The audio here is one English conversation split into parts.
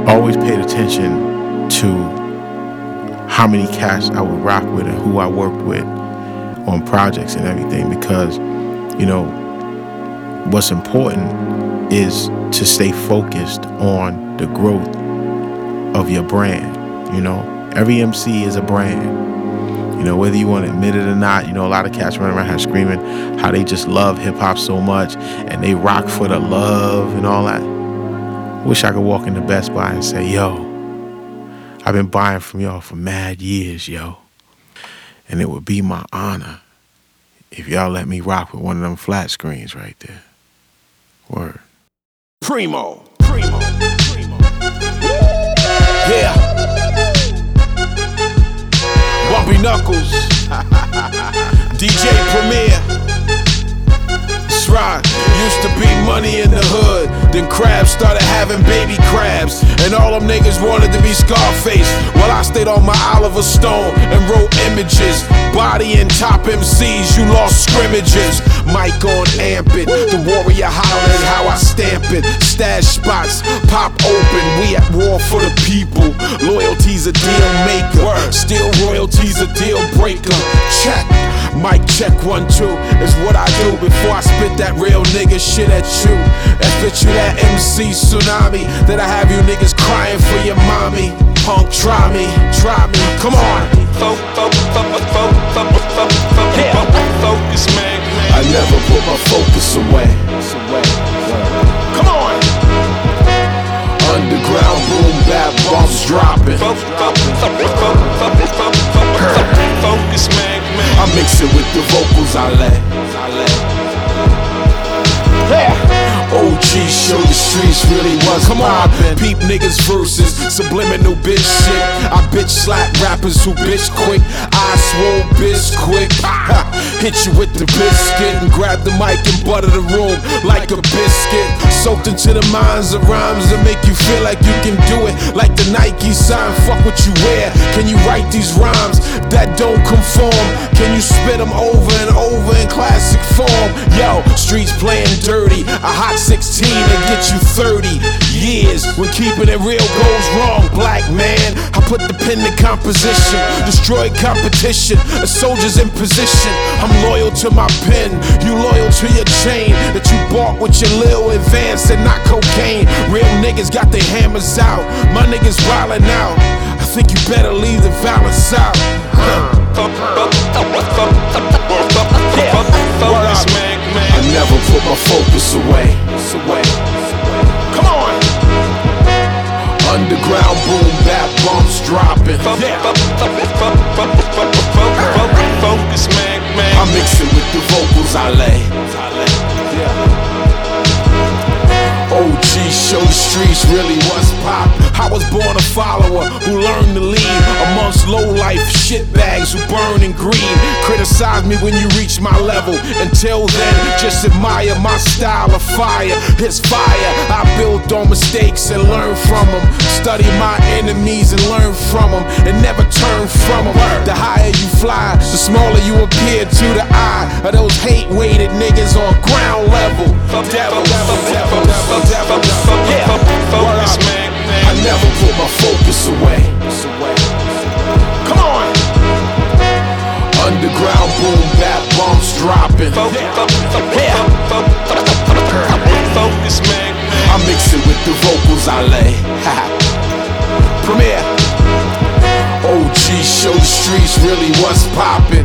always paid attention to how many cats I would rock with and who I worked with on projects and everything, because, you know, what's important is to stay focused on the growth of your brand. You know, every MC is a brand. You know, whether you want to admit it or not, you know, a lot of cats running around here screaming how they just love hip-hop so much and they rock for the love and all that. Wish I could walk into Best Buy and say, yo, I've been buying from y'all for mad years, yo. And it would be my honor if y'all let me rock with one of them flat screens right there. Word. Primo. Yeah. Bumpy Knuckles. DJ Premier. That's right. Used to be money in the hood. Then crabs started having baby crabs. And all them niggas wanted to be Scarface. While I stayed on my Oliver Stone and wrote images. Body and top MCs, you lost scrimmages. Mic on amp it. The warrior hollers, how I stamp it. Stash spots, pop open. We at war for the people. Loyalty's a deal maker. Still royalty's a deal breaker. Check. Mic check 1, 2 is what I do before I spit that real nigga shit at you. And spit you that MC tsunami that I have you niggas crying for your mommy. Punk, try me, come on. Focus, man. I never put my focus away. Come on. Underground boom, bap bombs dropping. Focus, man. I mix it with the vocals I lay. OG show the streets really was poppin'. Peep niggas verses, subliminal bitch shit. I bitch slap rappers who bitch quick. I swole bitch quick. Hit you with the biscuit and grab the mic and butter the room like a biscuit. Soaked into the minds of rhymes that make you feel like you can do it. Like the Nike sign, fuck what you wear. Can you write these rhymes that don't conform? Can you spit them over and over in classic form? Yo, streets playing dirty. A hot 16 and get you 30 years when keeping it real goes wrong, black man. I put the pen to composition, destroy competition, a soldier's in position. I'm loyal to my pen, you loyal to your chain that you bought with your little advance and not cocaine. Real niggas got their hammers out, my niggas wildin' out. I think you better leave the violence out. I never put my focus away. Come on. Underground boom, bap bumps dropping. Focus, man. I mix it with the vocals I lay. OG show the streets really was pop. I was born a follower who learned to lead amongst low-life shitbags who burn and green. Criticize me when you reach my level. Until then, just admire my style of fire. It's fire. I build on mistakes and learn from them. Study my enemies and learn from them. And never turn from them. The higher you fly, the smaller you appear to the eye of those hate-weighted niggas on ground level. Focus, man. I never put my focus away. Come on. Underground boom, bap bombs dropping. Focus, man. I mix it with the vocals I lay. Premier. OG show the streets really was poppin'.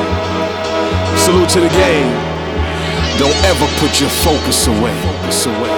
Salute to the game. Don't ever put your focus away.